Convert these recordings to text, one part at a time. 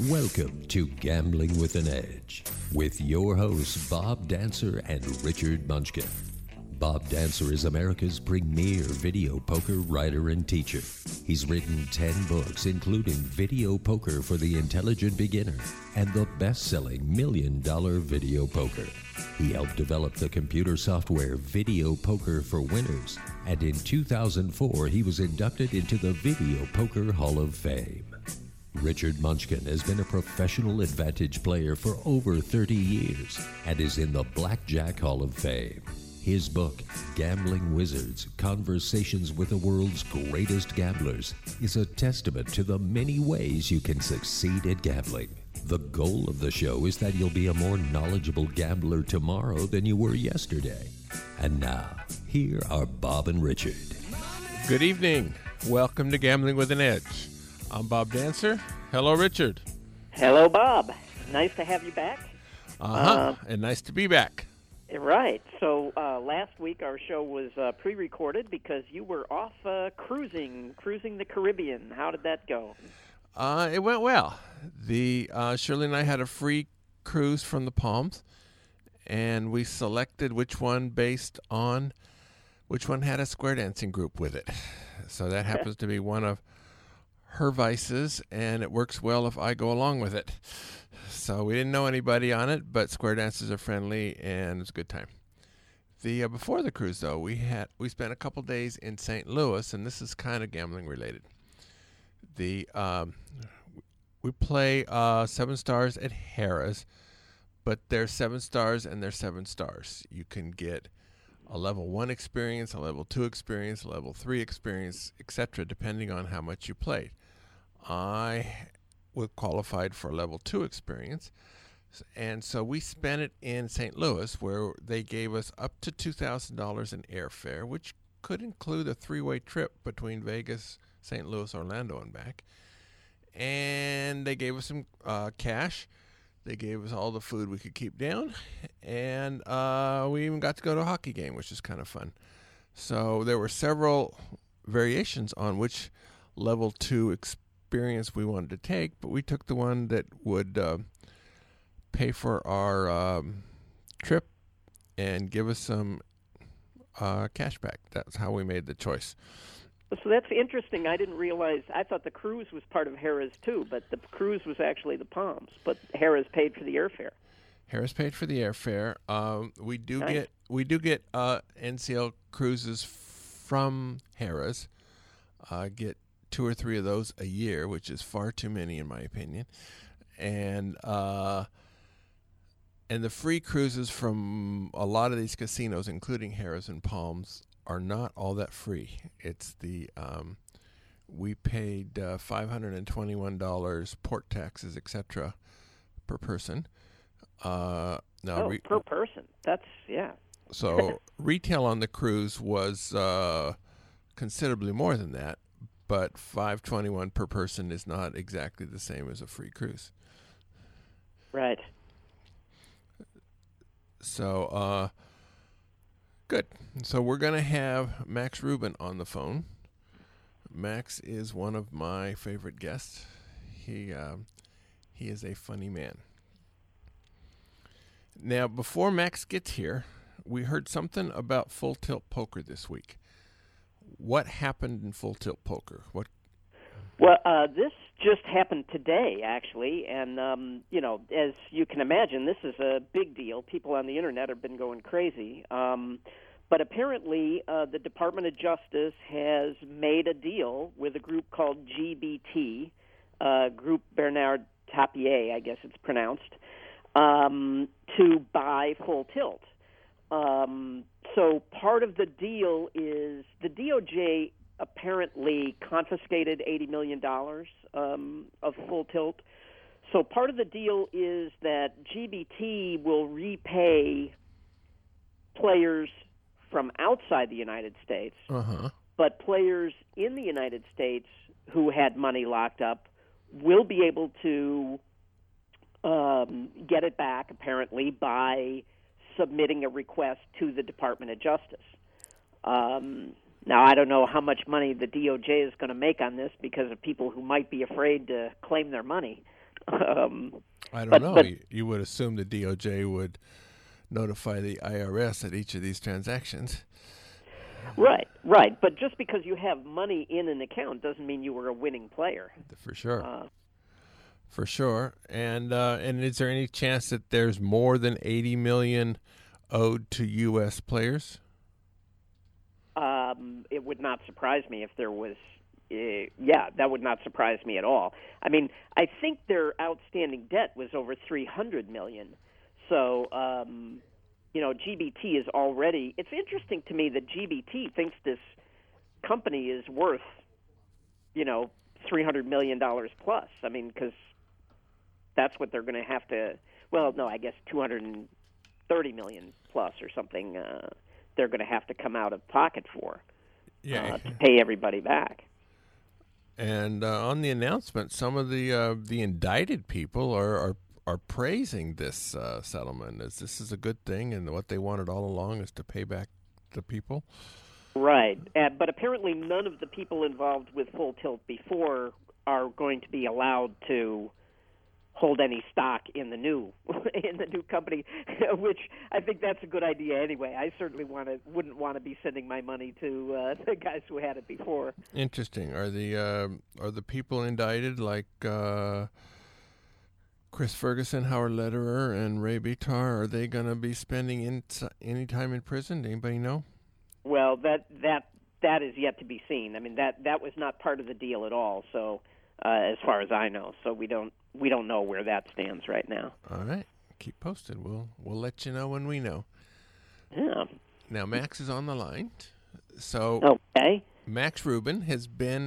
Welcome to Gambling with an Edge with your hosts Bob Dancer and Richard Munchkin. Bob Dancer is America's premier video poker writer and teacher. He's written 10 books, including Video Poker for the Intelligent Beginner and the best-selling $1 Million Video Poker. He helped develop the computer software Video Poker for Winners, and in 2004 he was inducted into the Video Poker Hall of Fame. Richard Munchkin has been a professional advantage player for over 30 years and is in the Blackjack Hall of Fame. His book, Gambling Wizards, Conversations with the World's Greatest Gamblers, is a testament to the many ways you can succeed at gambling. The goal of the show is that you'll be a more knowledgeable gambler tomorrow than you were yesterday. And now, here are Bob and Richard. Good evening. Welcome to Gambling with an Edge. I'm Bob Dancer. Hello, Richard. Hello, Bob. Nice to have you back. And nice to be back. Right. So last week our show was pre-recorded because you were off cruising the Caribbean. How did that go? It went well. Shirley and I had a free cruise from the Palms, and we selected which one based on which one had a square dancing group with it. So that happens to be one of her vices, and it works well if I go along with it. So we didn't know anybody on it, but square dances are friendly, and it's a good time. Before the cruise, though, we spent a couple days in St. Louis, and this is kind of gambling related. We play 7 stars at Harrah's, but there's 7 stars and there's 7 stars. You can get a level 1 experience, a level 2 experience, a level 3 experience, etc., depending on how much you played. I was qualified for a level 2 experience, and so we spent it in St. Louis, where they gave us up to $2,000 in airfare, which could include a 3-way trip between Vegas, St. Louis, Orlando, and back. And they gave us some cash. They gave us all the food we could keep down, and we even got to go to a hockey game, which is kind of fun. So there were several variations on which level 2 experience we wanted to take, but we took the one that would pay for our trip and give us some cash back. That's how we made the choice. So that's interesting. I didn't realize. I thought the cruise was part of Harrah's too, but the cruise was actually the Palms. But Harrah's paid for the airfare. Harrah's paid for the airfare. We do Nice. get NCL cruises from Harrah's. Get 2 or 3 of those a year, which is far too many in my opinion. And the free cruises from a lot of these casinos, including Harrah's and Palms, are not all that free. It's we paid $521 port taxes, etc., per person. Per person. That's, yeah. So retail on the cruise was considerably more than that, but $521 per person is not exactly the same as a free cruise. Right. So, good. So we're going to have Max Rubin on the phone. Max is one of my favorite guests. He is a funny man. Now, before Max gets here, we heard something about Full Tilt Poker this week. What happened in Full Tilt Poker? Well, this just happened today, actually, and, as you can imagine, this is a big deal. People on the Internet have been going crazy. But apparently, the Department of Justice has made a deal with a group called GBT, Group Bernard Tapie, I guess it's pronounced, to buy Full Tilt. So part of the deal is the DOJ apparently confiscated $80 million of Full Tilt. So part of the deal is that GBT will repay players from outside the United States, but players in the United States who had money locked up will be able to get it back, apparently, by submitting a request to the Department of Justice. Now, I don't know how much money the DOJ is going to make on this because of people who might be afraid to claim their money. I don't know. You would assume the DOJ would notify the IRS at each of these transactions. Right, right. But just because you have money in an account doesn't mean you were a winning player. For sure. For sure. And is there any chance that there's more than $80 million owed to U.S. players? It would not surprise me if there was. That would not surprise me at all. I mean, I think their outstanding debt was over $300 million. So, GBT is already. It's interesting to me that GBT thinks this company is worth, $300 million plus. I mean, because that's what they're going to have to. Well, no, I guess $230 million plus or something. They're going to have to come out of pocket for to pay everybody back. And on the announcement, some of the indicted people are praising this settlement as this is a good thing, and what they wanted all along is to pay back the people. Right, but apparently none of the people involved with Full Tilt before are going to be allowed to hold any stock in the new company, which I think that's a good idea anyway. I certainly wouldn't want to be sending my money to the guys who had it before. Interesting. Are the people indicted like Chris Ferguson, Howard Lederer, and Ray Bitar? Are they going to be spending any time in prison? Anybody know? Well, that is yet to be seen. I mean, that was not part of the deal at all. So, as far as I know, so we don't know where that stands right now. All right, keep posted. We'll let you know when we know. Yeah. Now Max is on the line. So okay. Max Rubin has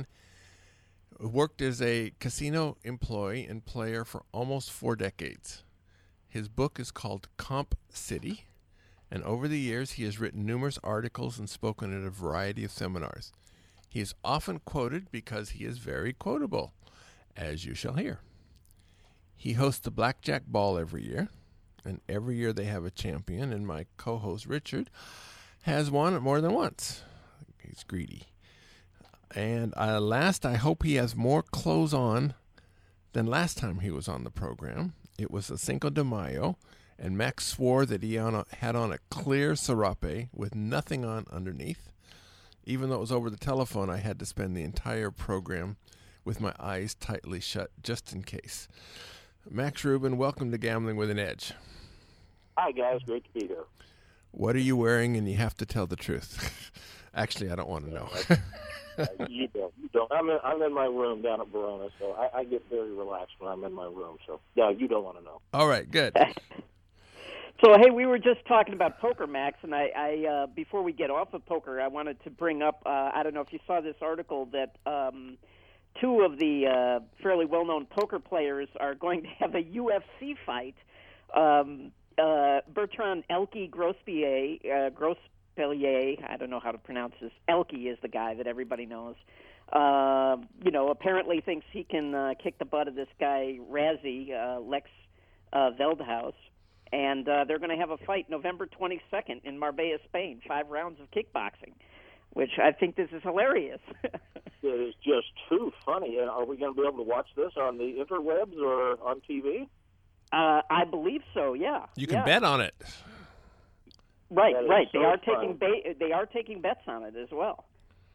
worked as a casino employee and player for almost 4 decades. His book is called Comp City, and over the years he has written numerous articles and spoken at a variety of seminars. He is often quoted because he is very quotable, as you shall hear. He hosts the Blackjack Ball every year, and every year they have a champion, and my co-host Richard has won it more than once. He's greedy. And I hope he has more clothes on than last time he was on the program. It was a Cinco de Mayo, and Max swore that he had on a clear serape with nothing on underneath. Even though it was over the telephone, I had to spend the entire program with my eyes tightly shut just in case. Max Rubin, welcome to Gambling with an Edge. Hi, guys. Great to be here. What are you wearing? And you have to tell the truth. Actually, I don't want to know. You don't. I'm in my room down at Verona, so I get very relaxed when I'm in my room. So, yeah, you don't want to know. All right, good. So, hey, we were just talking about poker, Max, and I before we get off of poker, I wanted to bring up, I don't know if you saw this article that two of the fairly well-known poker players are going to have a UFC fight. Bertrand Elke Grospellier, I don't know how to pronounce this. Elke is the guy that everybody knows. Apparently thinks he can kick the butt of this guy, Razzie, Lex Veldhuis. And they're going to have a fight November 22nd in Marbella, Spain, 5 rounds of kickboxing, which I think this is hilarious. It is just too funny. Are we going to be able to watch this on the interwebs or on TV? I believe so, yeah. You can bet on it. Right. So they are taking bets on it as well.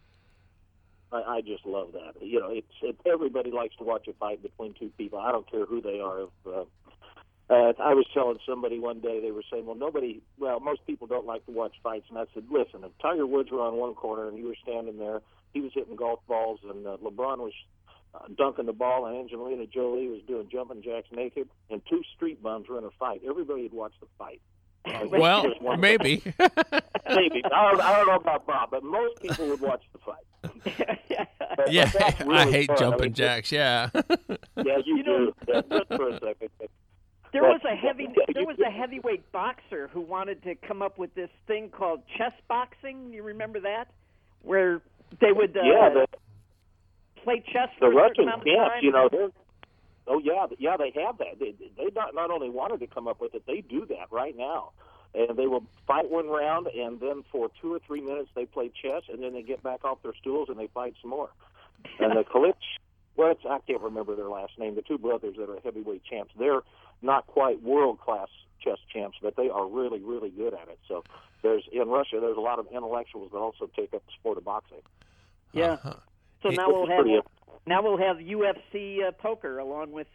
I just love that. It's everybody likes to watch a fight between two people. I don't care who they are. I was telling somebody one day, they were saying, most people don't like to watch fights. And I said, listen, if Tiger Woods were on one corner and you were standing there, he was hitting golf balls, and LeBron was dunking the ball, and Angelina Jolie was doing jumping jacks naked, and 2 street bums were in a fight, everybody would watch the fight. Well, maybe. Maybe. I don't know about Bob, but most people would watch the fight. Yeah, really I hate fun. jumping jacks, yeah. Yeah, you do. Just for a second. There was a heavyweight boxer who wanted to come up with this thing called chess boxing. You remember that? Where they would play chess for the a Russian certain amount of camps, time. they have that. They not only wanted to come up with it, they do that right now. And they will fight one round, and then for 2 or 3 minutes they play chess, and then they get back off their stools and they fight some more. And the well, I can't remember their last name. The two brothers that are heavyweight champs. They're not quite world-class chess champs, but they are really, really good at it. So in Russia, there's a lot of intellectuals that also take up the sport of boxing. Yeah. So now we'll have UFC poker along with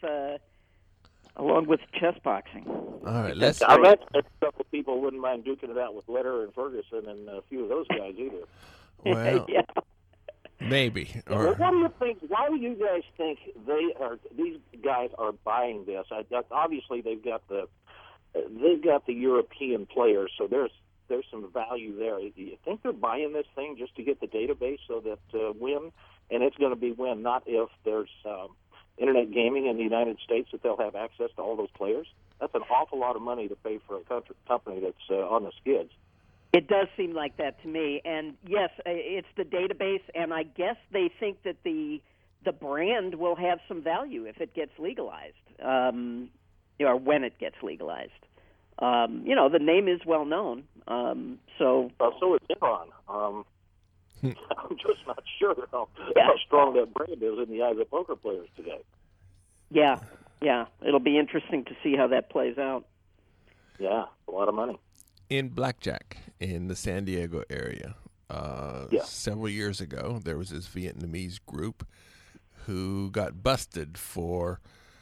chess boxing. All right, I bet a couple people wouldn't mind duking it out with Lederer and Ferguson and a few of those guys either. Well, yeah. Maybe. Well, what do you think? Why do you guys think these guys are buying this? Obviously, they've got the European players, so there's some value there. Do you think they're buying this thing just to get the database so that when, and it's going to be when, not if there's internet gaming in the United States that they'll have access to all those players? That's an awful lot of money to pay for a company that's on the skids. It does seem like that to me. And, yes, it's the database, and I guess they think that the brand will have some value if it gets legalized, or when it gets legalized. The name is well known. So is Enron. I'm just not sure how strong that brand is in the eyes of poker players today. Yeah. It'll be interesting to see how that plays out. Yeah, a lot of money. In blackjack in the San Diego area, several years ago, there was this Vietnamese group who got busted for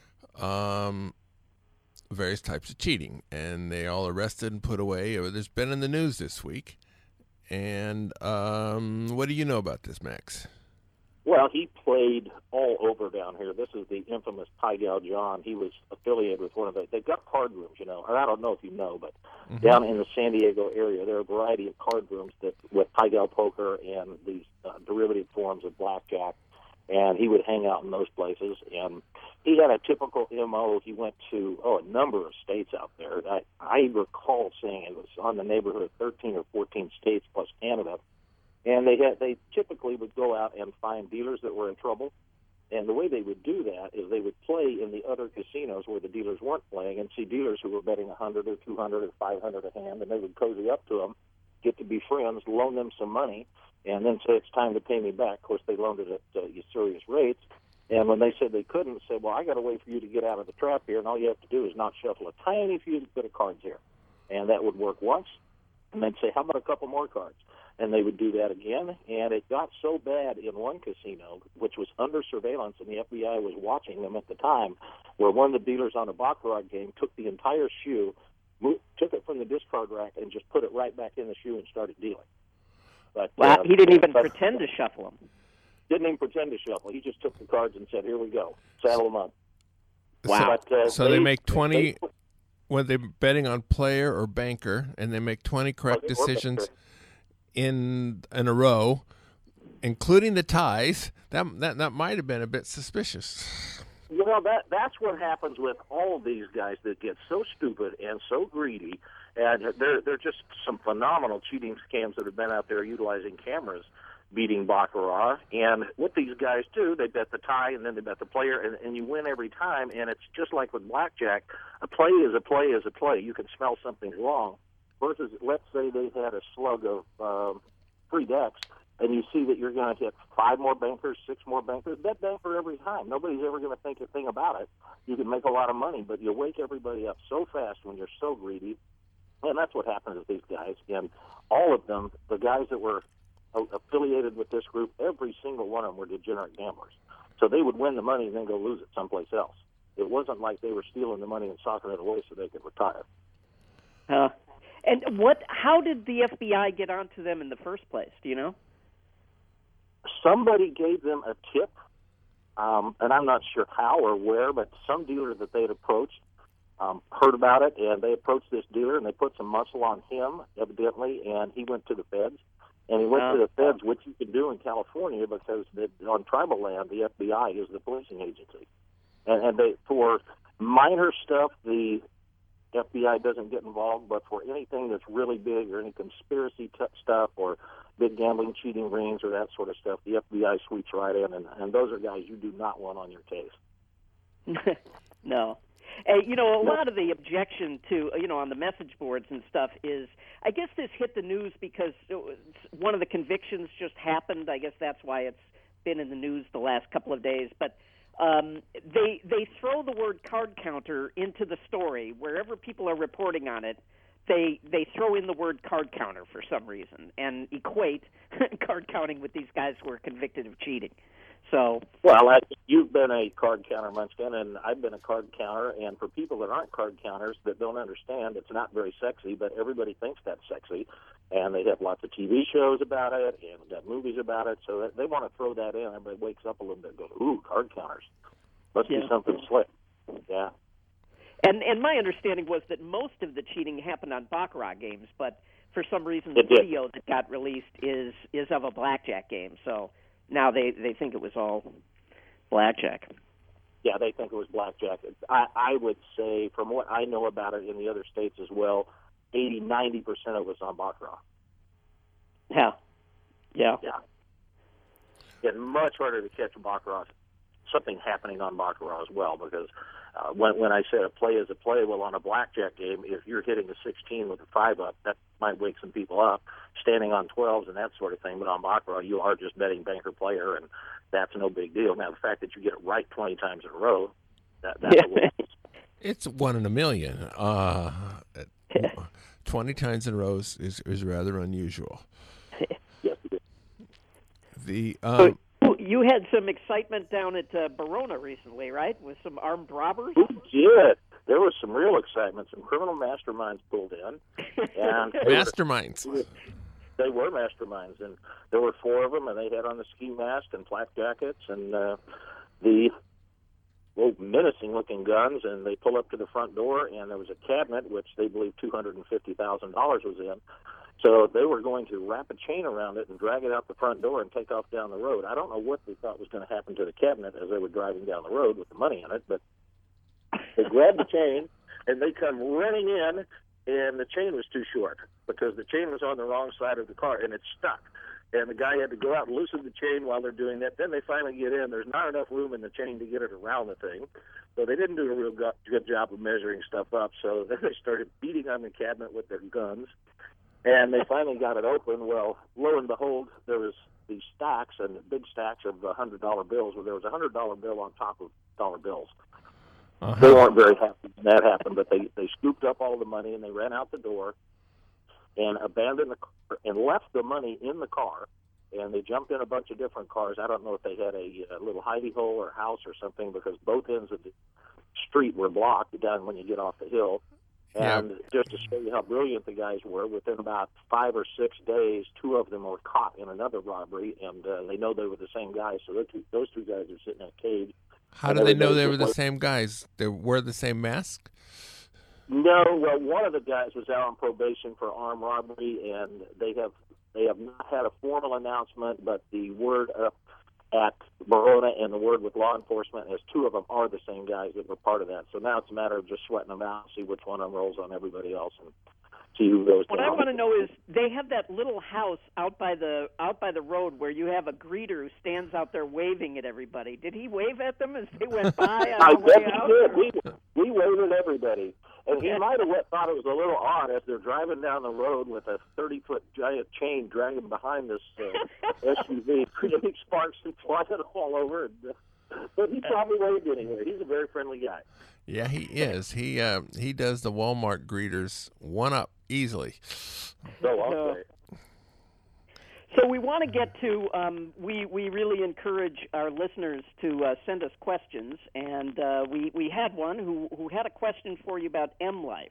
various types of cheating, and they all arrested and put away. It's been in the news this week. And what do you know about this, Max? Well, he played all over down here. This is the infamous Pai Gow John. He was affiliated with one of they've got card rooms, or I don't know if you know, but down in the San Diego area, there are a variety of card rooms with Pai Gow poker and these derivative forms of blackjack. And he would hang out in those places. And he had a typical MO. He went to a number of states out there. I recall seeing it was on the neighborhood of 13 or 14 states plus Canada. And they typically would go out and find dealers that were in trouble. And the way they would do that is they would play in the other casinos where the dealers weren't playing and see dealers who were betting 100 or 200 or 500 a hand, and they would cozy up to them, get to be friends, loan them some money, and then say, it's time to pay me back. Of course, they loaned it at usurious rates. And when they said they couldn't, say, well, I got a way for you to get out of the trap here, and all you have to do is not shuffle a tiny few bit of cards here. And that would work once, and then say, how about a couple more cards? And they would do that again, and it got so bad in one casino, which was under surveillance, and the FBI was watching them at the time, where one of the dealers on a baccarat game took the entire shoe, took it from the discard rack, and just put it right back in the shoe and started dealing. But he didn't even pretend to shuffle them. Didn't even pretend to shuffle. He just took the cards and said, here we go, saddle them up. Wow. But, so they make 20, when they're betting on player or banker, and they make 20 correct decisions in a row, including the ties. That might have been a bit suspicious. That's what happens with all of these guys that get so stupid and so greedy, and they're just some phenomenal cheating scams that have been out there utilizing cameras beating baccarat. And what these guys do, they bet the tie and then they bet the player, and you win every time. And it's just like with blackjack, a play is a play is a play. You can smell something's wrong. Versus, let's say they had a slug of 3 decks, and you see that you're going to hit 5 more bankers, 6 more bankers. Bet banker every time. Nobody's ever going to think a thing about it. You can make a lot of money, but you wake everybody up so fast when you're so greedy. And that's what happens with these guys. And all of them, the guys that were affiliated with this group, every single one of them were degenerate gamblers. So they would win the money and then go lose it someplace else. It wasn't like they were stealing the money and socking it away so they could retire. And how did the FBI get onto them in the first place? Do you know? Somebody gave them a tip, and I'm not sure how or where, but some dealer that they'd approached heard about it, and they approached this dealer, and they put some muscle on him, evidently, and he went to the feds. And he went to the feds, which you can do in California because on tribal land, the FBI is the policing agency. And for minor stuff, the FBI doesn't get involved, but for anything that's really big or any conspiracy stuff or big gambling, cheating rings or that sort of stuff, the FBI sweeps right in, and those are guys you do not want on your case. No. A lot of the objection to, on the message boards and stuff is, I guess this hit the news because one of the convictions just happened. I guess that's why it's been in the news the last couple of days, but they throw the word card counter into the story wherever people are reporting on it. They throw in the word card counter for some reason and equate card counting with these guys who are convicted of cheating. So, well, you've been a card counter, Munchkin, and I've been a card counter. And for people that aren't card counters that don't understand, it's not very sexy, but everybody thinks that's sexy. And they have lots of TV shows about it and got movies about it. So they want to throw that in. Everybody wakes up a little bit and goes, ooh, card counters. Must be something slick. Yeah. And my understanding was that most of the cheating happened on baccarat games, but for some reason the video that got released is of a blackjack game. So now they think it was all blackjack. Yeah, they think it was blackjack. I would say, from what I know about it in the other states as well, 80-90% of it was on baccarat. Yeah. It's much harder to catch baccarat. Something happening on baccarat as well, because when I say a play is a play, well, on a blackjack game, if you're hitting a 16 with a 5-up, that might wake some people up, standing on 12s and that sort of thing. But on baccarat, you are just betting banker player, and that's no big deal. Now, the fact that you get it right 20 times in a row, that's it's 1 in a million. 20 times in a row is rather unusual. Yes, it is. The you had some excitement down at Verona recently, right, with some armed robbers? Who did? There was some real excitement. Some criminal masterminds pulled in. And masterminds. They were masterminds, and there were 4 of them, and they had on the ski mask and flak jackets and the menacing-looking guns, and they pull up to the front door, and there was a cabinet, which they believe $250,000 was in. So they were going to wrap a chain around it and drag it out the front door and take off down the road. I don't know what they thought was going to happen to the cabinet as they were driving down the road with the money in it, but they grabbed the chain, and they come running in, and the chain was too short because the chain was on the wrong side of the car, and it stuck. And the guy had to go out and loosen the chain while they're doing that. Then they finally get in. There's not enough room in the chain to get it around the thing. So they didn't do a real good job of measuring stuff up. So then they started beating on the cabinet with their guns. And they finally got it open. Well, lo and behold, there was these stacks and big stacks of $100 bills where there was a $100 bill on top of dollar bills. Uh-huh. They weren't very happy when that happened, but they scooped up all the money and they ran out the door and abandoned the car and left the money in the car. And they jumped in a bunch of different cars. I don't know if they had a little hidey hole or house or something, because both ends of the street were blocked down when you get off the hill. And just to show you how brilliant the guys were, within about 5 or 6 days, 2 of them were caught in another robbery, and they know they were the same guys. So those two guys are sitting in a cage. How do they know they were the same guys? They wore the same mask? No. Well, one of the guys was out on probation for armed robbery, and they have not had a formal announcement, but the word at Verona and the word with law enforcement is 2 of them are the same guys that were part of that. So now it's a matter of just sweating them out, see which one unrolls on everybody else, and see who goes down. What I want to know is, they have that little house out by the road where you have a greeter who stands out there waving at everybody. Did he wave at them as they went by on the way out? He did. We waved at everybody. And he might have thought it was a little odd as they're driving down the road with a 30-foot giant chain dragging behind this SUV, creating sparks and flying all over. But he probably waved anyway. He's a very friendly guy. Yeah, he is. He does the Walmart greeters one up easily. So we want to get to, we really encourage our listeners to send us questions, and we had one who had a question for you about M-Life,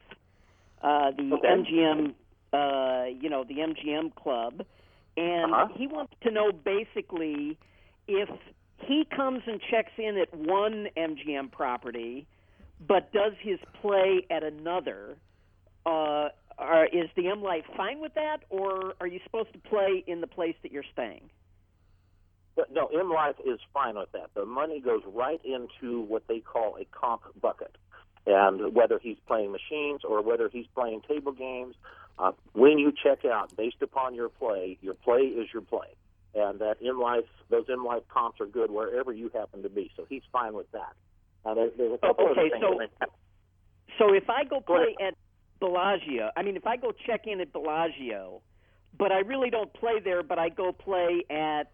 MGM, the MGM Club, and he wants to know basically if he comes and checks in at one MGM property, but does his play at another, is the M-Life fine with that, or are you supposed to play in the place that you're staying? But no, M-Life is fine with that. The money goes right into what they call a comp bucket. And whether he's playing machines or whether he's playing table games, when you check out, based upon your play is your play. And that those M-Life comps are good wherever you happen to be. So he's fine with that. There's a couple of things. So if I go play at Bellagio, if I go check in at Bellagio, but I really don't play there, but I go play at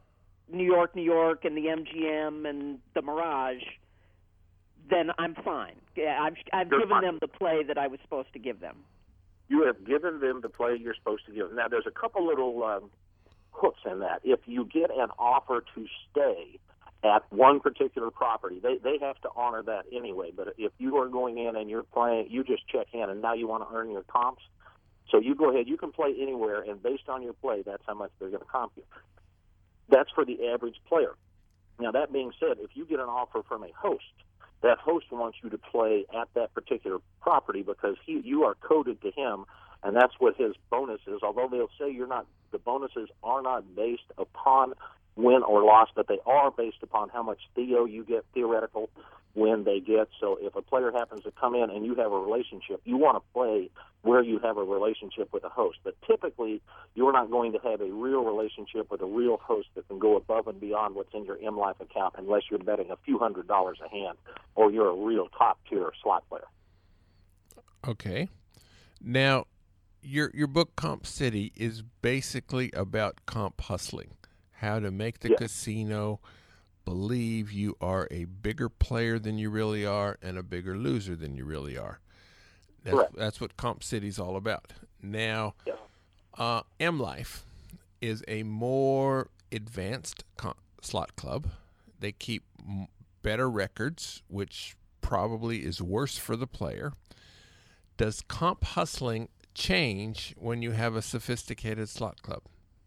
New York, and the MGM and the Mirage, then I'm fine. I've given them the play that I was supposed to give them. You have given them the play you're supposed to give them. Now, there's a couple little hooks in that. If you get an offer to stay at one particular property, they have to honor that anyway. But if you are going in and you're playing, you just check in, and now you want to earn your comps. So you go ahead, you can play anywhere, and based on your play, that's how much they're going to comp you. That's for the average player. Now, that being said, if you get an offer from a host, that host wants you to play at that particular property because you are coded to him, and that's what his bonus is. Although they'll say the bonuses are not based upon win or loss, but they are based upon how much theo you get, theoretical win they get. So if a player happens to come in and you have a relationship, you want to play where you have a relationship with a host. But typically, you're not going to have a real relationship with a real host that can go above and beyond what's in your MLife account unless you're betting a few $100s a hand or you're a real top-tier slot player. Okay. Now, your book, Comp City, is basically about comp hustling, how to make the casino believe you are a bigger player than you really are and a bigger loser than you really are. That's what Comp City's all about. Now, MLife is a more advanced slot club. They keep better records, which probably is worse for the player. Does comp hustling change when you have a sophisticated slot club?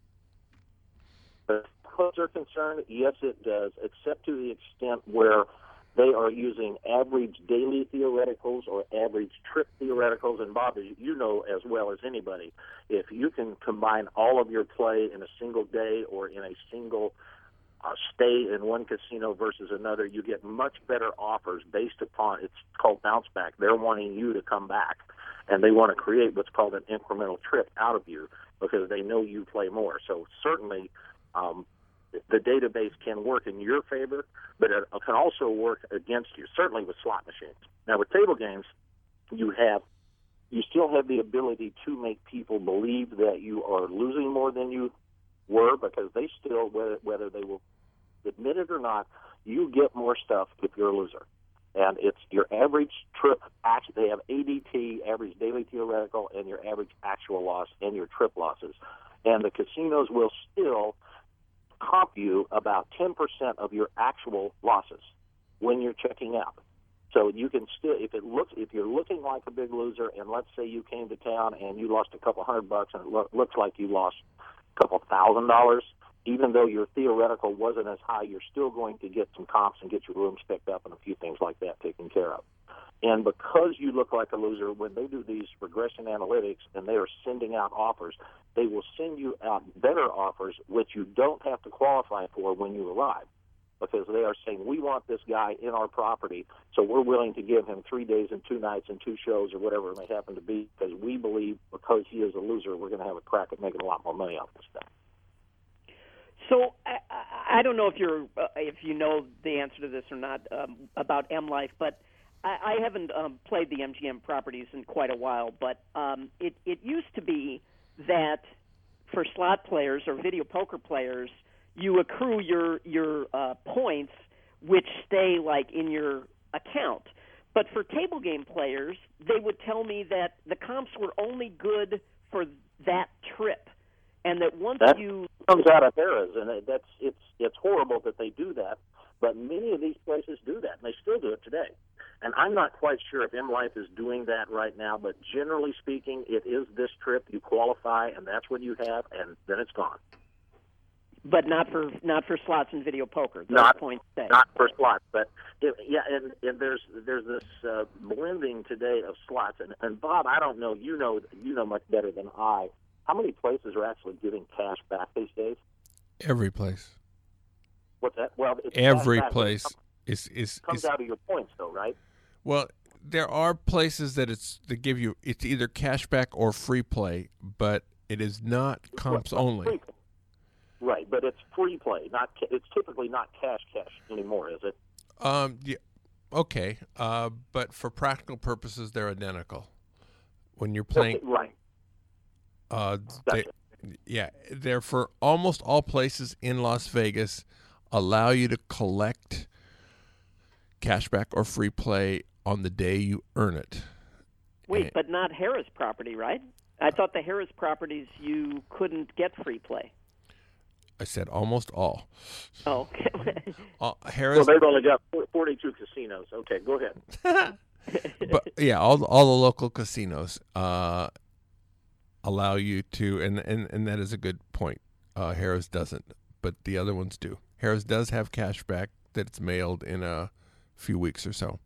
As clubs are concerned, yes, it does, except to the extent where they are using average daily theoreticals or average trip theoreticals. And Bob, you know as well as anybody, if you can combine all of your play in a single day or in a single stay in one casino versus another, you get much better offers based upon, it's called bounce back. They're wanting you to come back, and they want to create what's called an incremental trip out of you because they know you play more. So certainly the database can work in your favor, but it can also work against you, certainly with slot machines. Now, with table games, you still have the ability to make people believe that you are losing more than you were because they still, whether they will admit it or not, you get more stuff if you're a loser. And it's your average trip. They have ADT, average daily theoretical, and your average actual loss and your trip losses. And the casinos will still comp you about 10% of your actual losses when you're checking out. So you can still, if you're looking like a big loser, and let's say you came to town and you lost a couple $100 and it looks like you lost a couple $1,000, even though your theoretical wasn't as high, you're still going to get some comps and get your rooms picked up and a few things like that taken care of. And because you look like a loser, when they do these regression analytics and they are sending out offers, they will send you out better offers, which you don't have to qualify for when you arrive, because they are saying, we want this guy in our property, so we're willing to give him 3 days and 2 nights and 2 shows or whatever it may happen to be, because we believe because he is a loser, we're going to have a crack at making a lot more money off this stuff. So I don't know if you know the answer to this or not about MLife, but I haven't played the MGM properties in quite a while. But it used to be that for slot players or video poker players, you accrue your points, which stay like in your account. But for table game players, they would tell me that the comps were only good for that trip. And that once that you comes out of Harrah's, and it's horrible that they do that, but many of these places do that, and they still do it today. And I'm not quite sure if MLife is doing that right now, but generally speaking, it is this trip. You qualify, and that's what you have, and then it's gone. But not for slots and video poker. Not points stay. Not for slots, but and there's this blending today of slots. And Bob, I don't know. You know much better than I. How many places are actually giving cash back these days? Every place. What's that? Well, every place comes out of your points, though, right? Well, there are places that give you it's either cash back or free play, but it is not comps only. Right, but it's free play. It's typically not cash anymore, is it? Yeah, okay, but for practical purposes, they're identical. When you're playing, right? Gotcha. Yeah, they're for almost all places in Las Vegas allow you to collect cashback or free play on the day you earn it. Wait, but not Harrah's property, right? I thought the Harrah's properties you couldn't get free play. I said almost all. Oh, okay. Harrah's, Well, they've only got 42 casinos. Okay, go ahead. but yeah, all the local casinos allow you to, and that is a good point. Harrah's doesn't, but the other ones do. Harrah's does have cash back that's mailed in a few weeks or so.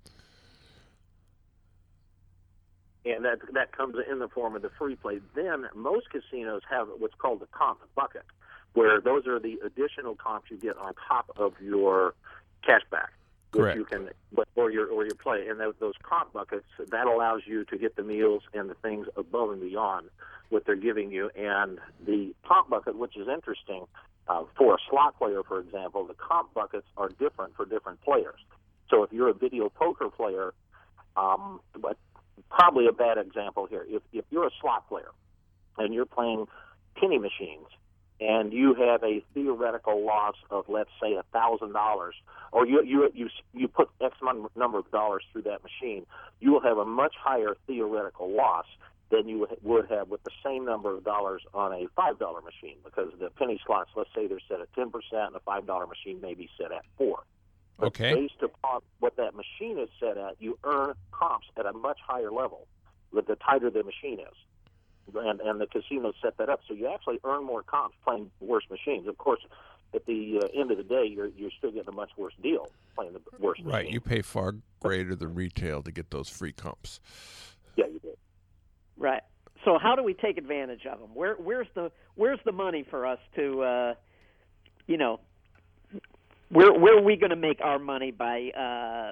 And that comes in the form of the free play. Then most casinos have what's called the comp bucket, where those are the additional comps you get on top of your cash back. Correct. You can, or your play, and those comp buckets, that allows you to get the meals and the things above and beyond what they're giving you. And the comp bucket, which is interesting, for a slot player, for example, the comp buckets are different for different players. So if you're a video poker player, but probably a bad example here. If you're a slot player and you're playing penny machines, and you have a theoretical loss of, let's say, $1,000, or you put X number of dollars through that machine, you will have a much higher theoretical loss than you would have with the same number of dollars on a $5 machine, because the penny slots, let's say they're set at 10%, and the $5 machine may be set at 4%. But Okay. based upon what that machine is set at, you earn comps at a much higher level the tighter the machine is. And the casinos set that up, so you actually earn more comps playing worse machines. Of course, at the end of the day, you're still getting a much worse deal playing the worse Right, machine. you pay far greater than retail to get those free comps. Yeah, you do. Right. So how do we take advantage of them? Where's the money for us to, where are we going to make our money by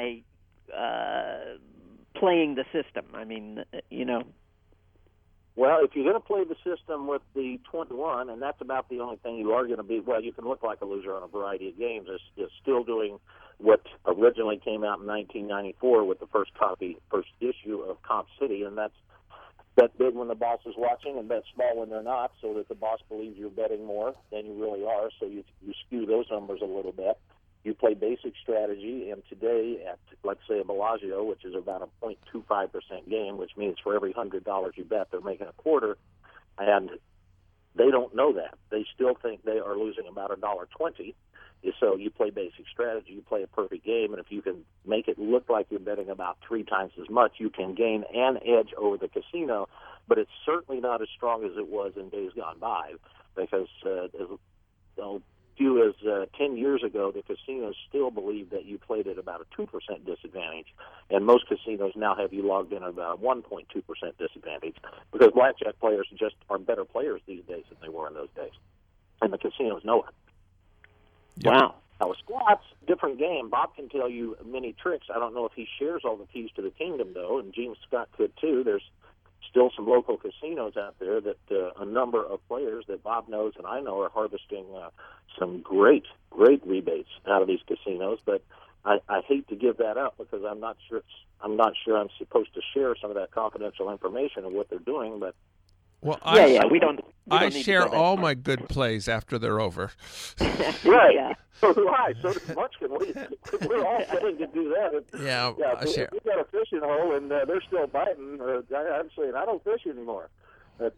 playing the system? I mean, Well, if you're going to play the system with the 21, and that's about the only thing you are going to be, well, you can look like a loser on a variety of games, is still doing what originally came out in 1994 with the first issue of Comp City, and that's bet big when the boss is watching and bet small when they're not, so that the boss believes you're betting more than you really are, so you skew those numbers a little bit. You play basic strategy, and today at, let's say, a Bellagio, which is about a 0.25% game, which means for every $100 you bet, they're making a quarter, and they don't know that. They still think they are losing about $1.20. So you play basic strategy, you play a perfect game, and if you can make it look like you're betting about 3 times as much, you can gain an edge over the casino, but it's certainly not as strong as it was in days gone by, because as few as 10 years ago, the casinos still believe that you played at about a 2% disadvantage, and most casinos now have you logged in at about a 1.2% disadvantage, because blackjack players just are better players these days than they were in those days, and the casinos know it. Yep. Wow. Now, with slots, different game. Bob can tell you many tricks. I don't know if he shares all the keys to the kingdom, though, and Gene Scott could, too. There's still some local casinos out there that a number of players that Bob knows and I know are harvesting some great rebates out of these casinos. But I hate to give that up because I'm not sure I'm supposed to share some of that confidential information of what they're doing. But we don't. I need to share go that all far. my good plays after they're over. right. Yeah. So do I. So does Munchkin. We're all willing to do that. Yeah, I If share. we got a fishing hole and they're still biting, I'm saying I don't fish anymore. But,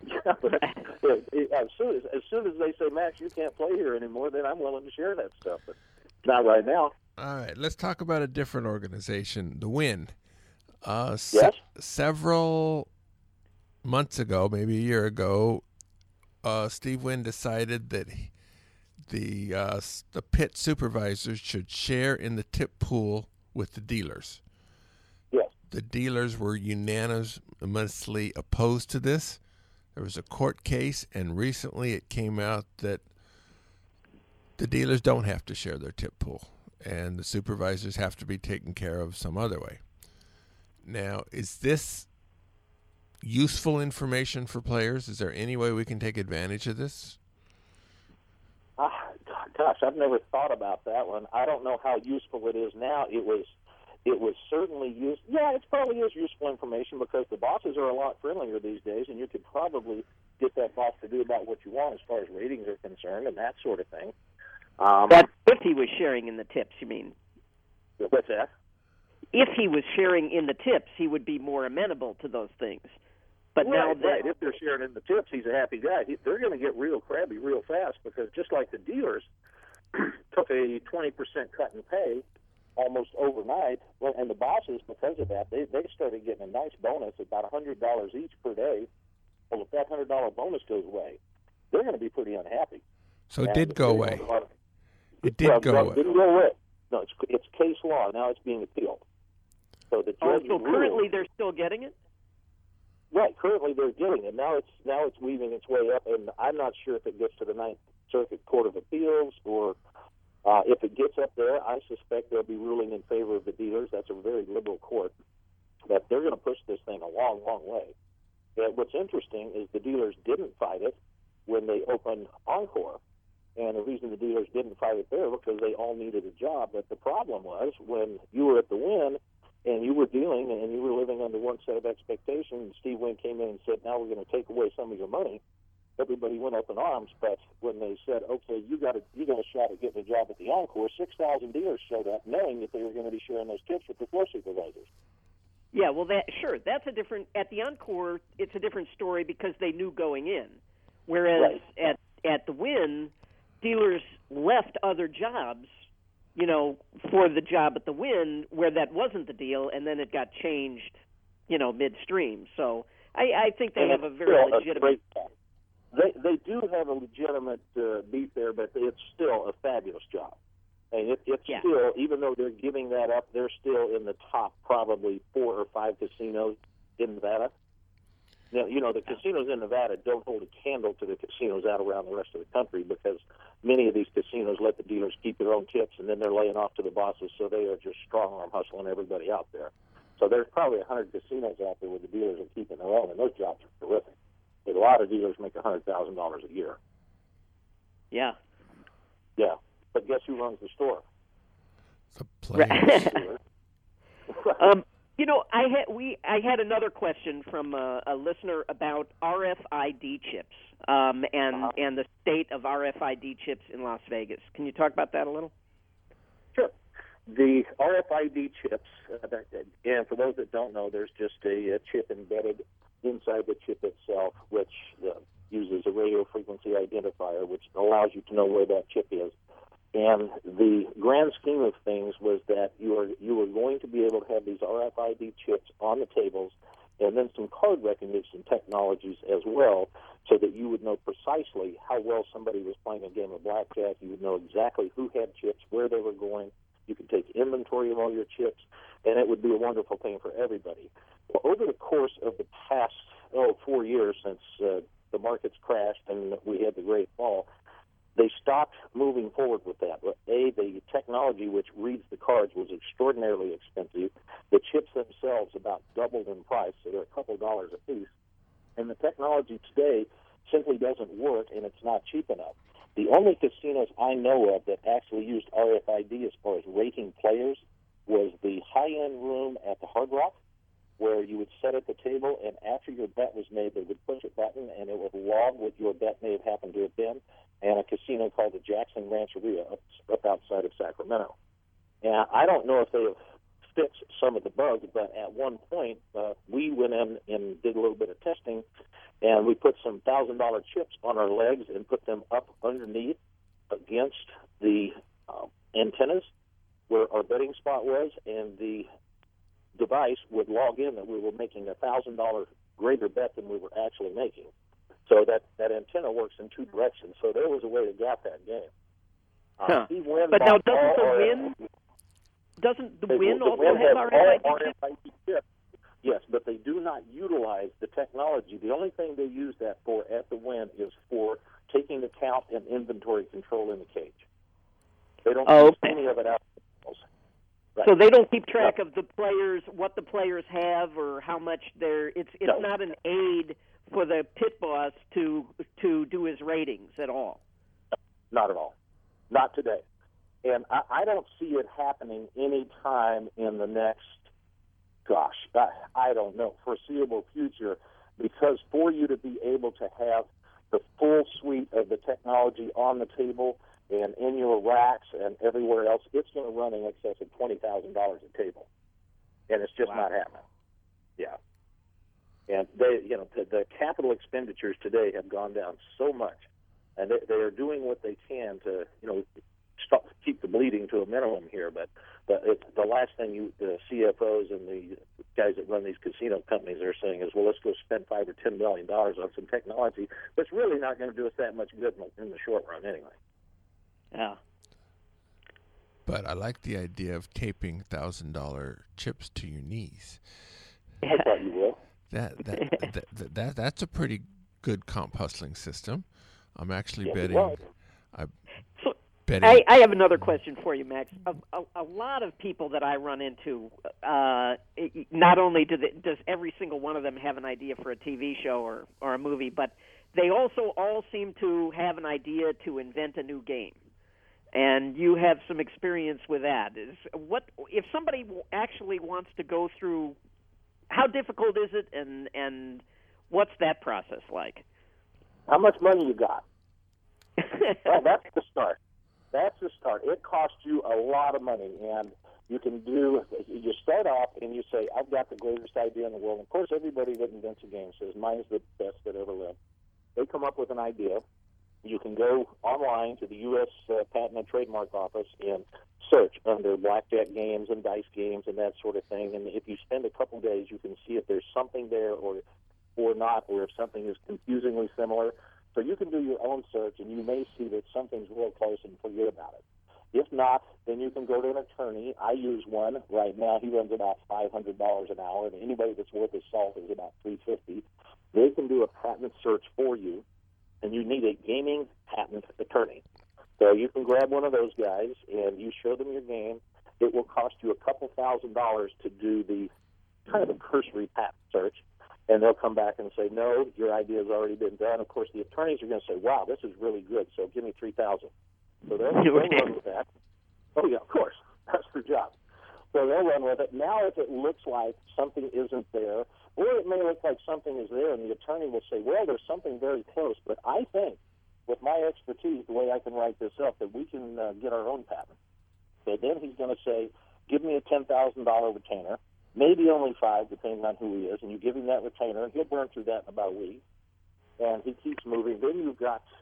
as soon as they say, Max, you can't play here anymore, then I'm willing to share that stuff. But not right now. All right, let's talk about a different organization, the Wynn. Yes? Several months ago, maybe a year ago, Steve Wynn decided that the pit supervisors should share in the tip pool with the dealers. Yes. The dealers were unanimously opposed to this. There was a court case, and recently it came out that the dealers don't have to share their tip pool, and the supervisors have to be taken care of some other way. Now, is this useful information for players? Is there any way we can take advantage of this? Gosh, I've never thought about that one. I don't know how useful it is now. It was certainly used. Yeah, it probably is useful information because the bosses are a lot friendlier these days, and you could probably get that boss to do about what you want as far as ratings are concerned and that sort of thing. That's if he was sharing in the tips, you mean? What's that? If he was sharing in the tips, he would be more amenable to those things. But now that right. If they're sharing in the tips, he's a happy guy. They're going to get real crabby real fast because just like the dealers took a 20% cut in pay almost overnight, and the bosses, because of that, they started getting a nice bonus, about $100 each per day. Well, if that $100 bonus goes away, they're going to be pretty unhappy. So it did go away. It did go away. It didn't go away. No, it's case law. Now it's being appealed. So the judge so currently they're still getting it? Right, currently they're getting it. Now it's weaving its way up, and I'm not sure if it gets to the Ninth Circuit Court of Appeals or if it gets up there. I suspect they'll be ruling in favor of the dealers. That's a very liberal court. But they're going to push this thing a long, long way. And what's interesting is the dealers didn't fight it when they opened Encore. And the reason the dealers didn't fight it there because they all needed a job. But the problem was when you were at the Wynn and you were dealing and you were living under one set of expectations, Steve Wynn came in and said, now we're going to take away some of your money. Everybody went up in arms, but when they said, okay, you got a shot at getting a job at the Encore, 6,000 dealers showed up knowing that they were going to be sharing those tips with the floor supervisors. Yeah, well, that's a different, at the Encore, it's a different story because they knew going in. Whereas at the Wynn, dealers left other jobs, for the job at the Wynn where that wasn't the deal, and then it got changed, midstream. So I think they have a very legitimate... They do have a legitimate beat there, but it's still a fabulous job. And it's still, even though they're giving that up, they're still in the top probably 4 or 5 casinos in Nevada. Now, the casinos in Nevada don't hold a candle to the casinos out around the rest of the country because many of these casinos let the dealers keep their own tips, and then they're laying off to the bosses, so they are just strong-arm hustling everybody out there. So there's probably 100 casinos out there where the dealers are keeping their own, and those jobs are terrific. But a lot of dealers make $100,000 a year. Yeah. Yeah. But guess who runs the store? The players. I had another question from a listener about RFID chips and the state of RFID chips in Las Vegas. Can you talk about that a little? Sure. The RFID chips, and for those that don't know, there's just a chip embedded inside the chip itself, which uses a radio frequency identifier, which allows you to know where that chip is. And the grand scheme of things was that you were going to be able to have these RFID chips on the tables and then some card recognition technologies as well so that you would know precisely how well somebody was playing a game of blackjack. You would know exactly who had chips, where they were going. You could take inventory of all your chips, and it would be a wonderful thing for everybody. Well, over the course of the past 4 years since the markets crashed and we had the Great Fall, they stopped moving forward with that. The technology which reads the cards was extraordinarily expensive. The chips themselves about doubled in price, so they're a couple dollars a piece. And the technology today simply doesn't work, and it's not cheap enough. The only casinos I know of that actually used RFID as far as rating players was the high-end room at the Hard Rock, where you would sit at the table, and after your bet was made, they would push a button, and it would log what your bet may have happened to have been, and a casino called the Jackson Rancheria up outside of Sacramento. And I don't know if they have fixed some of the bugs, but at one point, we went in and did a little bit of testing, and we put some $1,000 chips on our legs and put them up underneath against the antennas where our betting spot was, and the device would log in that we were making a $1,000 greater bet than we were actually making. So that antenna works in two directions. So there was a way to gap that game. But now doesn't the Wynn also have RFID chips? Yes, but they do not utilize the technology. The only thing they use that for at the Wynn is for taking the count and inventory control in the cage. They don't use any of it out. Right. So they don't keep track of the players, what the players have, or how much they're. It's not an aid for the pit boss to do his ratings at all. Not at all. Not today. And I don't see it happening any time in the next, I don't know, foreseeable future. because for you to be able to have the full suite of the technology on the table and in your racks and everywhere else, it's going to run in excess of $20,000 a table, and it's just not happening. Yeah, and the capital expenditures today have gone down so much, and they are doing what they can to keep the bleeding to a minimum here. But the last thing the CFOs and the guys that run these casino companies are saying is, well, let's go spend $5 or $10 million on some technology that's really not going to do us that much good in the short run anyway. Yeah. But I like the idea of taping $1,000 chips to your knees. I thought you will. That's a pretty good comp hustling system. I'm actually betting. I have another question for you, Max. A lot of people that I run into, not only does every single one of them have an idea for a TV show or a movie, but they also all seem to have an idea to invent a new game. And you have some experience with that. If somebody actually wants to go through, how difficult is it, and what's that process like? How much money you got? Well, that's the start. That's the start. It costs you a lot of money, and you start off and you say, I've got the greatest idea in the world. Of course, everybody that invents a game says, mine's the best that ever lived. They come up with an idea. You can go online to the U.S. Patent and Trademark Office and search under blackjack games and dice games and that sort of thing. And if you spend a couple days, you can see if there's something there or not, or if something is confusingly similar. So you can do your own search, and you may see that something's real close and forget about it. If not, then you can go to an attorney. I use one right now. He runs about $500 an hour, and anybody that's worth his salt is about $350. They can do a patent search for you, and you need a gaming patent attorney. So you can grab one of those guys, and you show them your game. It will cost you a couple $1,000s to do the kind of a cursory patent search. And they'll come back and say, no, your idea has already been done. Of course, the attorneys are going to say, wow, this is really good, so give me $3,000. So they'll run with that. Oh, yeah, of course. That's their job. So they'll run with it. Now, if it looks like something isn't there, or it may look like something is there, and the attorney will say, well, there's something very close, but I think, with my expertise, the way I can write this up, that we can get our own patent. So then he's going to say, give me a $10,000 retainer. Maybe only $5,000, depending on who he is, and you give him that retainer. He'll burn through that in about a week, and he keeps moving. Then you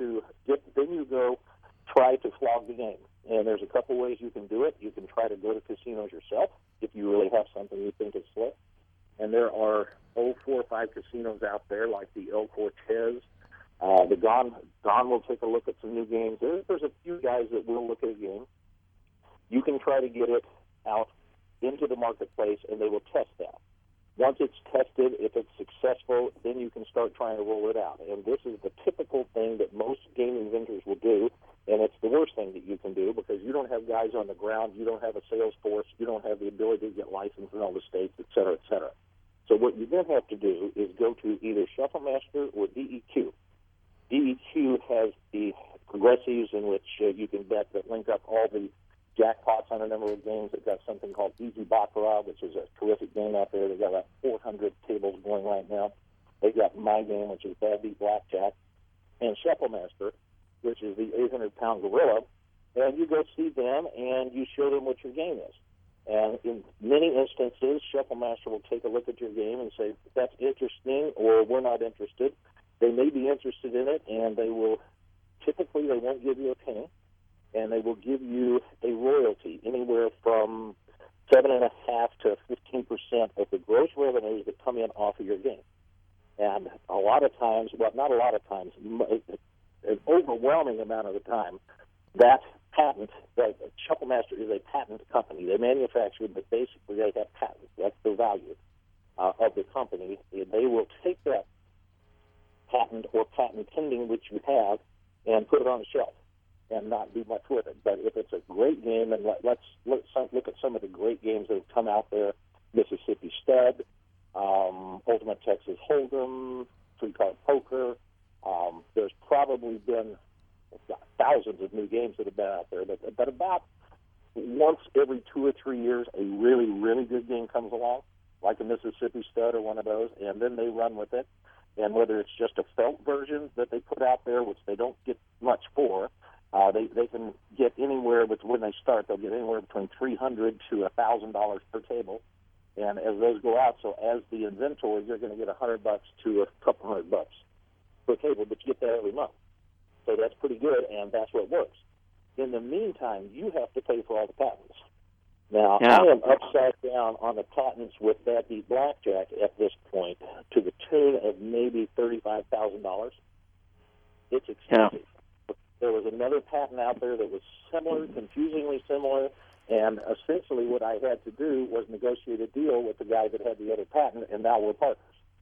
go try to flog the game, and there's a couple ways you can do it. You can try to go to casinos yourself if you really have something you think is slick, and there are 4 or 5 casinos out there like the El Cortez. The Don will take a look at some new games. There's a few guys that will look at a game. You can try to get it out into the marketplace, and they will test that. Once it's tested, if it's successful, then you can start trying to roll it out. And this is the typical thing that most game inventors will do, and it's the worst thing that you can do because you don't have guys on the ground, you don't have a sales force, you don't have the ability to get licensed in all the states, et cetera, et cetera. So what you then have to do is go to either Shufflemaster or DEQ. DEQ has the progressives in which you can bet that link up all the jackpots on a number of games. They've got something called Easy Baccarat, which is a terrific game out there. They've got about 400 tables going right now. They've got My Game, which is Bad Beat Blackjack, and Shufflemaster, which is the 800-pound gorilla. And you go see them, and you show them what your game is. And in many instances, Shufflemaster will take a look at your game and say, that's interesting, or we're not interested. They may be interested in it, and they won't give you a penny. And they will give you a royalty anywhere from 7.5% to 15% of the gross revenues that come in off of your game. And a lot of times, well, not a lot of times, an overwhelming amount of the time, that patent, that Shufflemaster is a patent company. They manufacture, but basically they have patents. That's the value of the company. They will take that patent or patent pending which you have and put it on the shelf and not do much with it. But if it's a great game, and let's look at some of the great games that have come out there: Mississippi Stud, Ultimate Texas Hold'em, Three-Card Poker. There's probably been thousands of new games that have been out there, but about once every 2 or 3 years, a really, really good game comes along, like a Mississippi Stud or one of those, and then they run with it. And whether it's just a felt version that they put out there, which they don't get much for, they can get anywhere, but when they start, they'll get anywhere between $300 to $1,000 per table. And as those go out, so as the inventory, you're going to get $100 to a couple $100 per table, but you get that every month. So that's pretty good, and that's what works. In the meantime, you have to pay for all the patents. Now, I am upside down on the patents with Bad Beat Blackjack at this point to the tune of maybe $35,000. It's expensive. Yeah. There was another patent out there that was similar, confusingly similar, and essentially what I had to do was negotiate a deal with the guy that had the other patent, and now we're partners.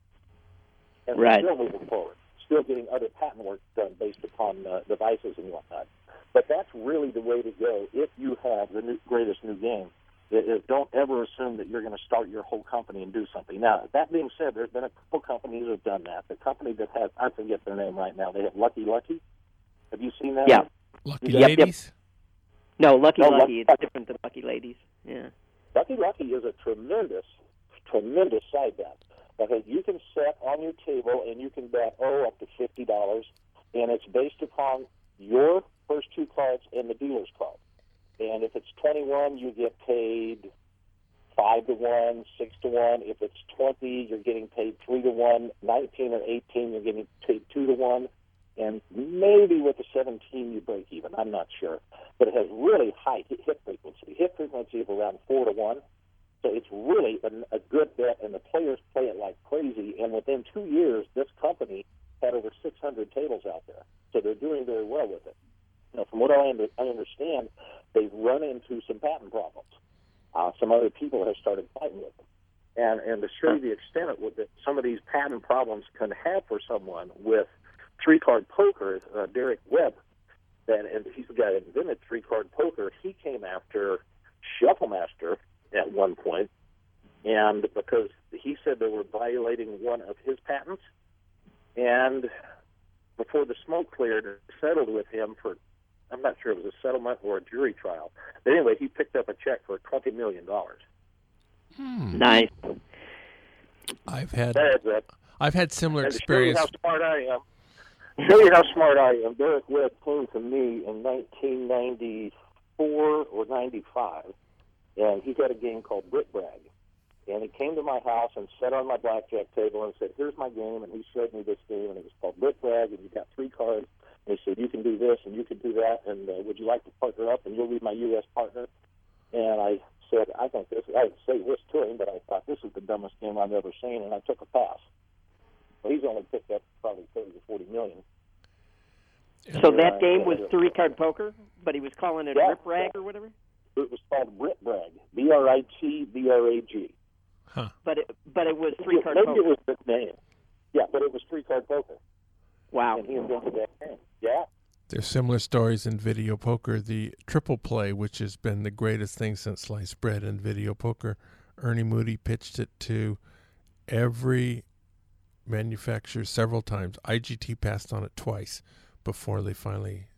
And we're still moving forward, still getting other patent work done based upon devices and whatnot. But that's really the way to go if you have the greatest new game. Don't ever assume that you're going to start your whole company and do something. Now, that being said, there's been a couple companies that have done that. The company that has, I forget their name right now, they have Lucky Lucky. Have you seen that? Yeah. Lucky Ladies? Yep. No, Lucky Lucky. It's different than Lucky Ladies. Yeah. Lucky Lucky is a tremendous side bet. Okay, you can set on your table and you can bet, up to $50, and it's based upon your first two cards and the dealer's card. And if it's 21, you get paid 5 to 1, 6 to 1. If it's 20, you're getting paid 3 to 1. 19 or 18, you're getting paid 2 to 1. And maybe with the 17, you break even. I'm not sure. But it has really high hit frequency. Hit frequency of around 4 to 1. So it's really a good bet, and the players play it like crazy. And within 2 years, this company had over 600 tables out there. So they're doing very well with it. Now, from what I understand, they've run into some patent problems. Some other people have started fighting with them. And to show you the extent of what some of these patent problems can have for someone with three-card poker, Derek Webb, and he's the guy that invented three-card poker. He came after Shufflemaster at one point, and because he said they were violating one of his patents, and before the smoke cleared, settled with him for, I'm not sure if it was a settlement or a jury trial. But anyway, he picked up a check for $20 million. Nice. I've had similar experience. Show you how smart I am. Show you how smart I am. Derek Webb came to me in 1994 or 95, and he had a game called Brit Brag. And he came to my house and sat on my blackjack table and said, "Here's my game." And he showed me this game, and it was called Brit Brag, and you got 3 cards. And he said, "You can do this, and you can do that, and would you like to partner up, and you'll be my U.S. partner?" And I said, I didn't say this to him, but I thought, this is the dumbest game I've ever seen, and I took a pass. Well, he's only picked up probably 30 to 40 million. So that game was three-card poker, but he was calling it Brit Brag or whatever? It was called Brit Brag, B-R-I-T-B-R-A-G. Huh. But it was three-card poker. Maybe it was the name. Yeah, but it was three-card poker. Wow. And he invented that game. Yeah. There's similar stories in video poker. The triple play, which has been the greatest thing since sliced bread in video poker, Ernie Moody pitched it to every manufacturer several times. IGT passed on it twice before they finally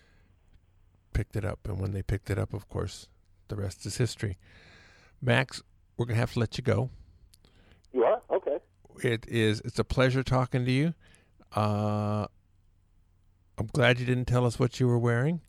picked it up. And when they picked it up, of course, the rest is history. Max, we're going to have to let you go. You are? Okay. It's a pleasure talking to you. I'm glad you didn't tell us what you were wearing.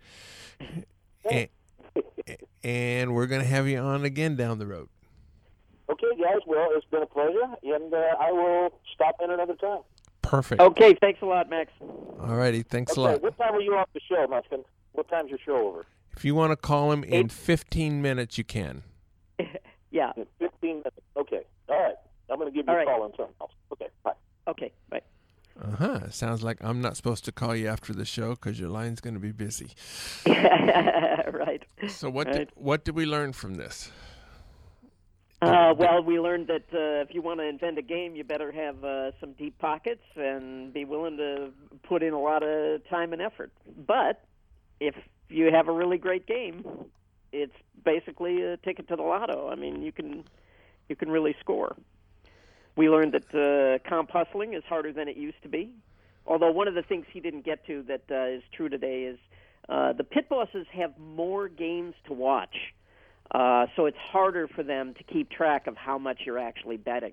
And we're going to have you on again down the road. Okay, guys. Well, it's been a pleasure, and I will stop in another time. Perfect. Okay, thanks a lot, Max. All righty, thanks a lot. What time are you off the show, Muskin? What time's your show over? If you want to call him in 15 minutes, you can. Yeah. In 15 minutes. Okay. All right. I'm going to give you a call on something else. Okay, bye. Okay, bye. Sounds like I'm not supposed to call you after the show because your line's going to be busy. Right. So what did we learn from this? Well, we learned that if you want to invent a game, you better have some deep pockets and be willing to put in a lot of time and effort. But if you have a really great game, it's basically a ticket to the lotto. I mean, you can really score. We learned that comp hustling is harder than it used to be. Although one of the things he didn't get to that is true today is the pit bosses have more games to watch. So it's harder for them to keep track of how much you're actually betting.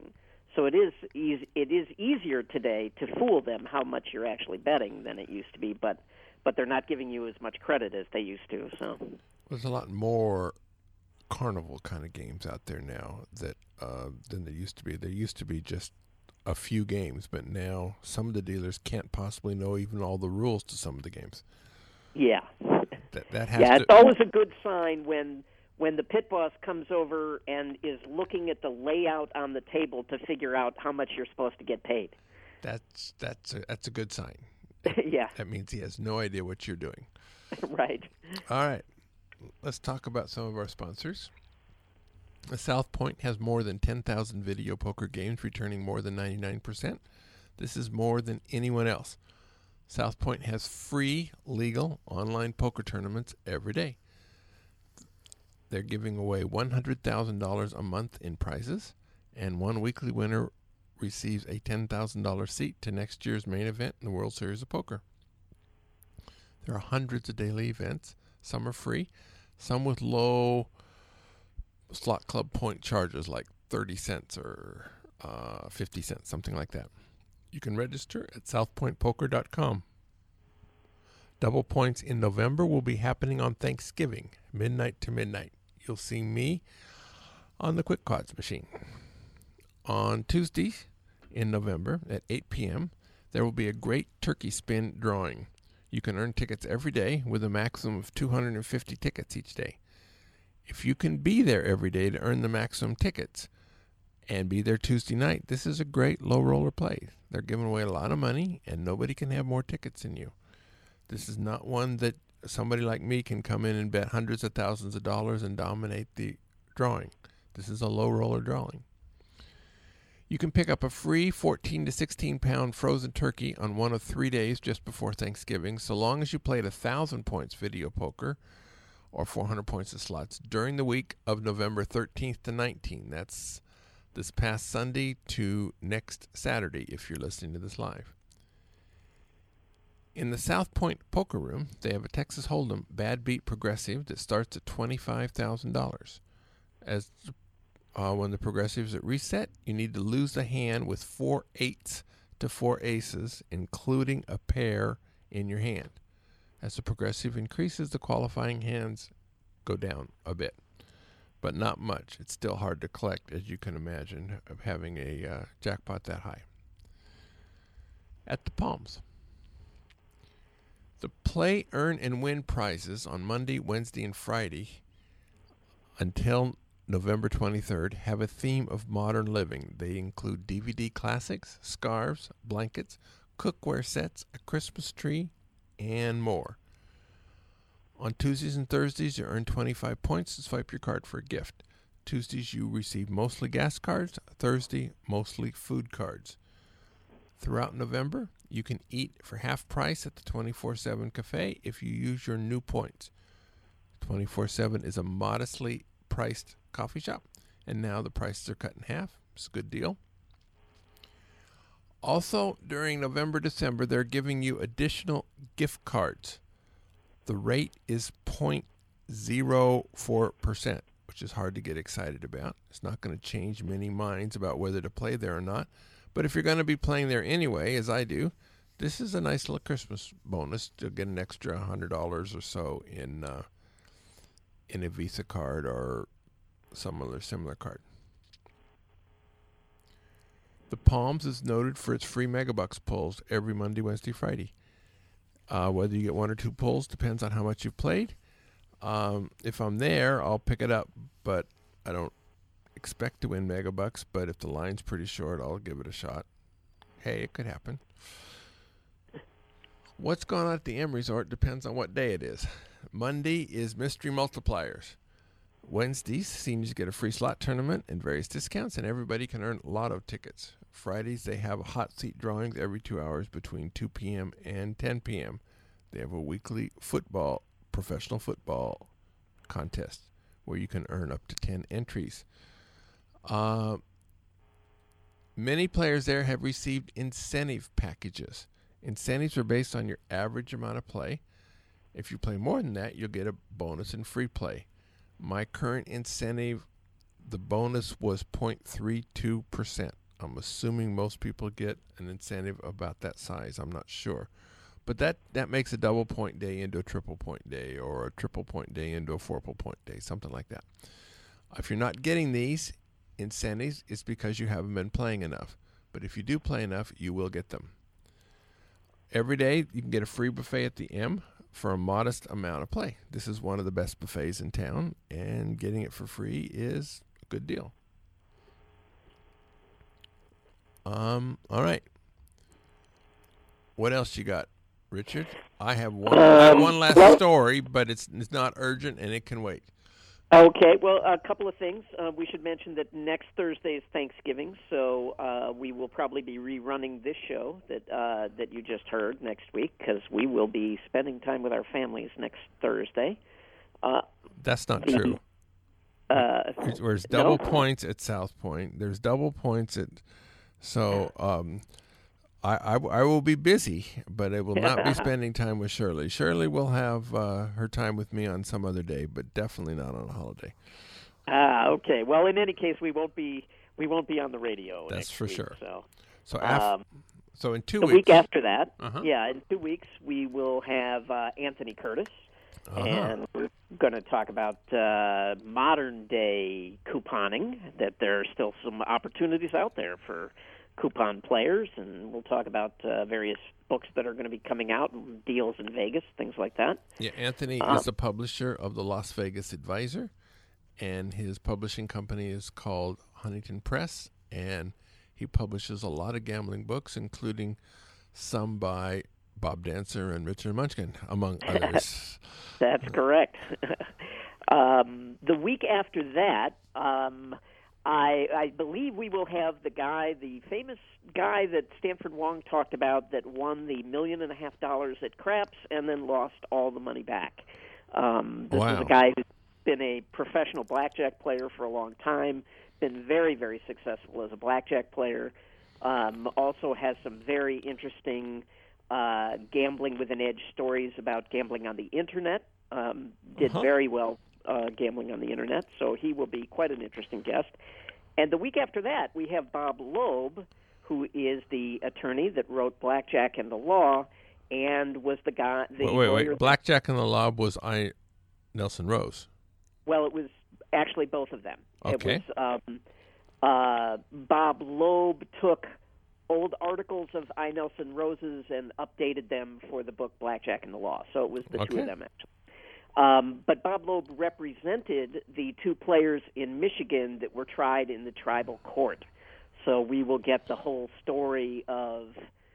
So it is easier today to fool them how much you're actually betting than it used to be, but they're not giving you as much credit as they used to. So there's a lot more carnival kind of games out there now that than there used to be. There used to be just a few games, but now some of the dealers can't possibly know even all the rules to some of the games. Yeah. That has it's always a good sign when the pit boss comes over and is looking at the layout on the table to figure out how much you're supposed to get paid. That's a good sign. Yeah. That means he has no idea what you're doing. Right. All right. Let's talk about some of our sponsors. South Point has more than 10,000 video poker games, returning more than 99%. This is more than anyone else. South Point has free, legal, online poker tournaments every day. They're giving away $100,000 a month in prizes, and one weekly winner receives a $10,000 seat to next year's main event in the World Series of Poker. There are hundreds of daily events. Some are free, some with low slot club point charges like 30 cents or 50 cents, something like that. You can register at southpointpoker.com. Double points in November will be happening on Thanksgiving, midnight to midnight. You'll see me on the Quick Quads machine. On Tuesday in November at 8 p.m., there will be a great turkey spin drawing. You can earn tickets every day with a maximum of 250 tickets each day. If you can be there every day to earn the maximum tickets and be there Tuesday night, this is a great low roller play. They're giving away a lot of money, and nobody can have more tickets than you. This is not one that somebody like me can come in and bet hundreds of thousands of dollars and dominate the drawing. This is a low roller drawing. You can pick up a free 14 to 16 pound frozen turkey on one of 3 days just before Thanksgiving, so long as you played 1,000 points video poker or 400 points of slots during the week of November 13th to 19th. That's this past Sunday to next Saturday if you're listening to this live. In the South Point Poker Room, they have a Texas Hold'em Bad Beat Progressive that starts at $25,000. As when the progressives are reset, you need to lose a hand with 4 8s to 4 aces, including a pair in your hand. As the progressive increases, the qualifying hands go down a bit, but not much. It's still hard to collect, as you can imagine, of having a jackpot that high. At the Palms, the Play, Earn, and Win prizes on Monday, Wednesday, and Friday until November 23rd have a theme of modern living. They include DVD classics, scarves, blankets, cookware sets, a Christmas tree, and more. On Tuesdays and Thursdays, you earn 25 points to swipe your card for a gift. Tuesdays, you receive mostly gas cards. Thursday, mostly food cards. Throughout November, you can eat for half price at the 24/7 Cafe if you use your new points. 24/7 is a modestly priced coffee shop, and now the prices are cut in half. It's a good deal. Also, during November, December, they're giving you additional gift cards. The rate is 0.04%, which is hard to get excited about. It's not going to change many minds about whether to play there or not. But if you're going to be playing there anyway, as I do, this is a nice little Christmas bonus to get an extra $100 or so in a Visa card or some other similar card. The Palms is noted for its free Megabucks pulls every Monday, Wednesday, Friday. Whether you get 1 or 2 pulls depends on how much you've played. If I'm there, I'll pick it up, but I don't expect to win Megabucks. But if the line's pretty short, I'll give it a shot. Hey, it could happen. What's going on at the M Resort depends on what day it is. Monday is Mystery Multipliers. Wednesdays, seniors get a free slot tournament and various discounts, and everybody can earn lotto tickets. Fridays, they have hot seat drawings every 2 hours between 2 p.m. and 10 p.m. They have a weekly professional football contest where you can earn up to 10 entries. Many players there have received incentive packages. Incentives are based on your average amount of play. If you play more than that, you'll get a bonus in free play. My current incentive, the bonus was 0.32%. I'm assuming most people get an incentive about that size. I'm not sure. But that makes a double point day into a triple point day, or a triple point day into a 4-point day, something like that. If you're not getting these incentives, it's because you haven't been playing enough. But if you do play enough, you will get them. Every day, you can get a free buffet at the M for a modest amount of play. This is one of the best buffets in town, and getting it for free is a good deal. All right. What else you got, Richard? I have one last story, but it's not urgent and it can wait. Okay, well, a couple of things. We should mention that next Thursday is Thanksgiving, so we will probably be rerunning this show that you just heard next week, because we will be spending time with our families next Thursday. That's not true. There's double points at South Point. There's double points at... So I will be busy, but I will not be spending time with Shirley. Shirley will have her time with me on some other day, but definitely not on a holiday. Okay. Well, in any case, we won't be on the radio. That's for week, sure. So in 2 the weeks. week after that, Uh-huh. in 2 weeks, we will have Anthony Curtis, and we're going to talk about modern-day couponing, that there are still some opportunities out there for coupon players, and we'll talk about various books that are going to be coming out, deals in Vegas, things like that. Yeah, Anthony is the publisher of the Las Vegas Advisor, and his publishing company is called Huntington Press, and he publishes a lot of gambling books, including some by Bob Dancer and Richard Munchkin, among others. That's correct. The week after that, I believe we will have the famous guy that Stanford Wong talked about that won the $1.5 million at craps and then lost all the money back. This is a guy who's been a professional blackjack player for a long time, been very, very successful as a blackjack player, also has some very interesting gambling with an edge stories about gambling on the Internet, did very well gambling on the Internet, so he will be quite an interesting guest. And the week after that, we have Bob Loeb, who is the attorney that wrote Blackjack and the Law, and was the guy... Wait. Blackjack and the Law was Nelson Rose. Well, it was actually both of them. Okay. It was Bob Loeb took old articles of I. Nelson Rose's and updated them for the book Blackjack and the Law. So it was the two of them, actually. But Bob Loeb represented the two players in Michigan that were tried in the tribal court. So we will get the whole story of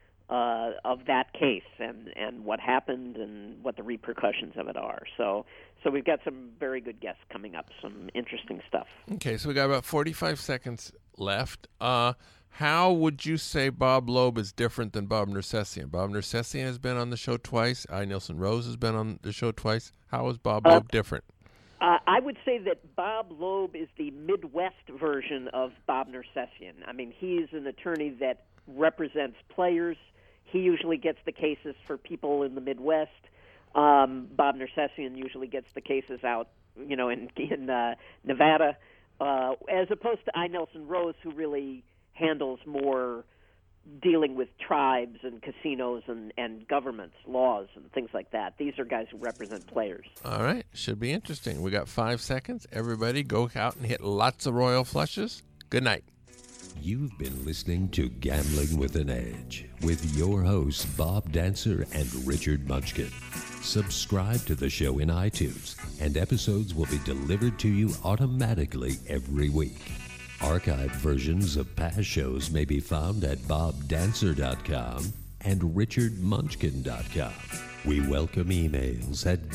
that case and what happened and what the repercussions of it are. So we've got some very good guests coming up, some interesting stuff. Okay, so we got about 45 seconds left. How would you say Bob Loeb is different than Bob Nersessian? Bob Nersessian has been on the show twice. I. Nelson Rose has been on the show twice. How is Bob Loeb different? I would say that Bob Loeb is the Midwest version of Bob Nersessian. I mean, he's an attorney that represents players. He usually gets the cases for people in the Midwest. Bob Nersessian usually gets the cases out, in Nevada, as opposed to I. Nelson Rose, who really handles more dealing with tribes and casinos and governments, laws, and things like that. These are guys who represent players. All right. Should be interesting. We got 5 seconds. Everybody go out and hit lots of royal flushes. Good night. You've been listening to Gambling with an Edge with your hosts Bob Dancer and Richard Munchkin. Subscribe to the show in iTunes, and episodes will be delivered to you automatically every week. Archived versions of past shows may be found at bobdancer.com and richardmunchkin.com. We welcome emails at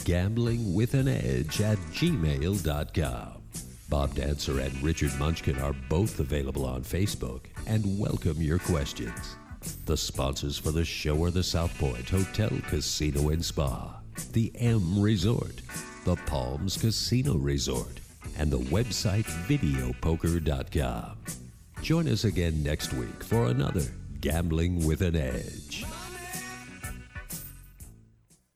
gamblingwithanedge@gmail.com. Bob Dancer and Richard Munchkin are both available on Facebook and welcome your questions. The sponsors for the show are the South Point Hotel, Casino and Spa, the M Resort, the Palms Casino Resort, and the website videopoker.com. Join us again next week for another Gambling with an Edge.